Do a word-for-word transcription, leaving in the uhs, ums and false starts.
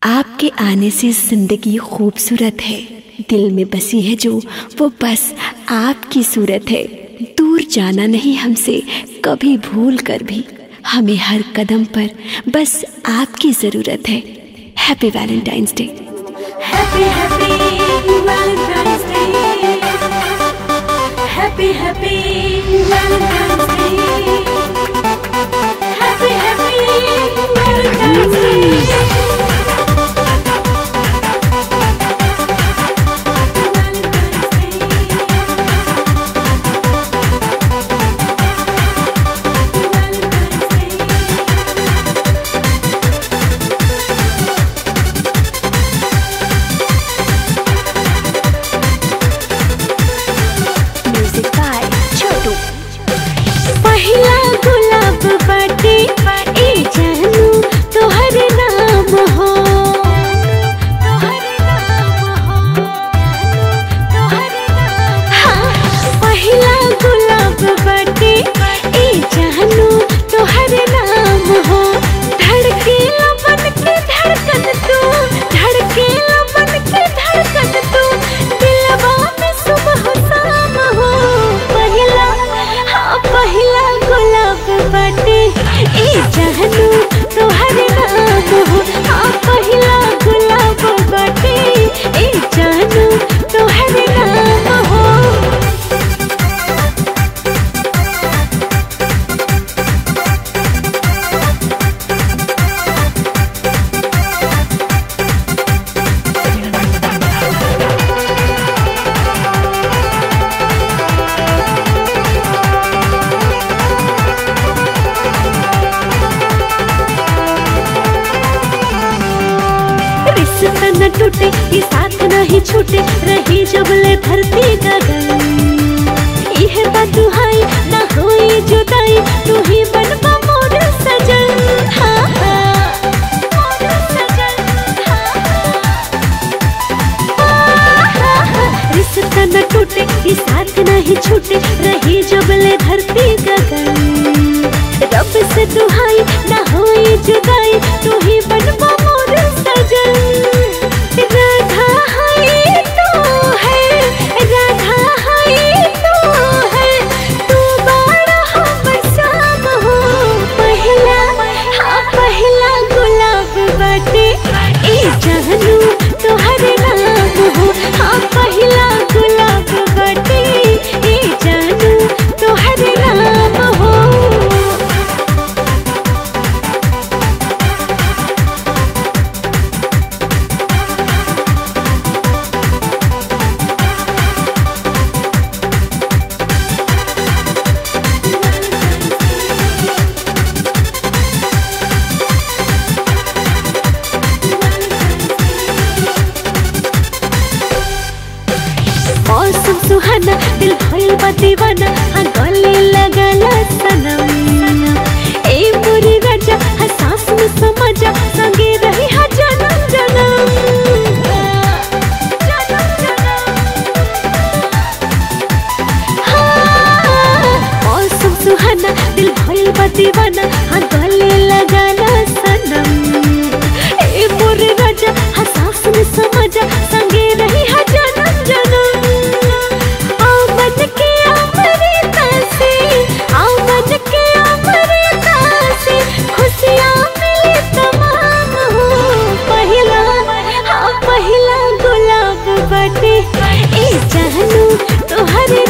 आपके आने से जिंदगी खूबसूरत है, दिल में बसी है जो वो बस आपकी सूरत है। दूर जाना नहीं हमसे कभी भूल कर भी, हमें हर कदम पर बस आपकी ज़रूरत है। Happy Valentine's Day. Happy, happy Valentine's Day. Happy, happy Valentine's Day. Happy, happy Valentine's Day. न टूटे ये साथ नहीं छूटे, रही जबले धरती गगन। यह बदुहाई न होई जुदाई, तू ही बनबा मोर सजन। हाँ हाँ मोर सजन। हाँ हाँ हाँ रिश्ता न टूटे ये साथ नहीं छूटे, रही जबले धरती गगन। रब से दुहाई न होई जुदाई, तू ही बनबा मोर सजन। राधा है तो है, राधा है तो है, तू बड़ा हमर शाम हो। पहला हाँ पहला गुलाब बाटे ए जानू तोहर नाम हो। हाँ पहला गुलाब बाटे ए जानू तोहर नाम हो। मौसम सुहाना दिल भइल बा दीवाना, हाँ गले लगला सनम। ए मोरी राजा हाँ सांस में समा जा, संगे रही हाँ जन्म जन्म। जन्म जन्म हाँ मौसम सुहाना दिल भइल बा दीवाना, हाँ गले लगला सनम। ए मोरी राजा हाँ सांस में समा जा, संगे रही हाँ जन्म जन्म। ए जानू तोहर